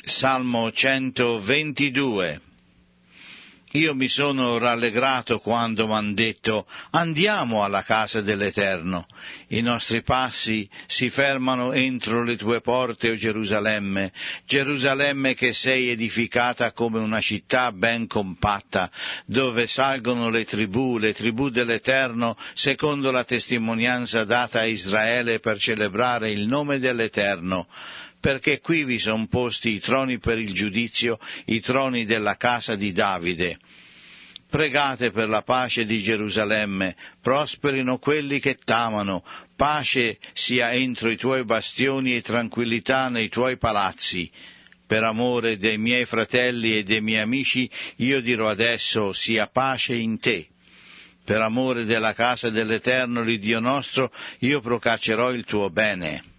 Salmo 122. Io mi sono rallegrato quando m'han detto: andiamo alla casa dell'Eterno. I nostri passi si fermano entro le tue porte, o Gerusalemme, Gerusalemme che sei edificata come una città ben compatta, dove salgono le tribù dell'Eterno, secondo la testimonianza data a Israele per celebrare il nome dell'Eterno. Perché qui vi son posti i troni per il giudizio, i troni della casa di Davide. Pregate per la pace di Gerusalemme, prosperino quelli che t'amano, pace sia entro i tuoi bastioni e tranquillità nei tuoi palazzi. Per amore dei miei fratelli e dei miei amici, io dirò adesso: sia pace in te. Per amore della casa dell'Eterno, l'Iddio nostro, io procaccerò il tuo bene.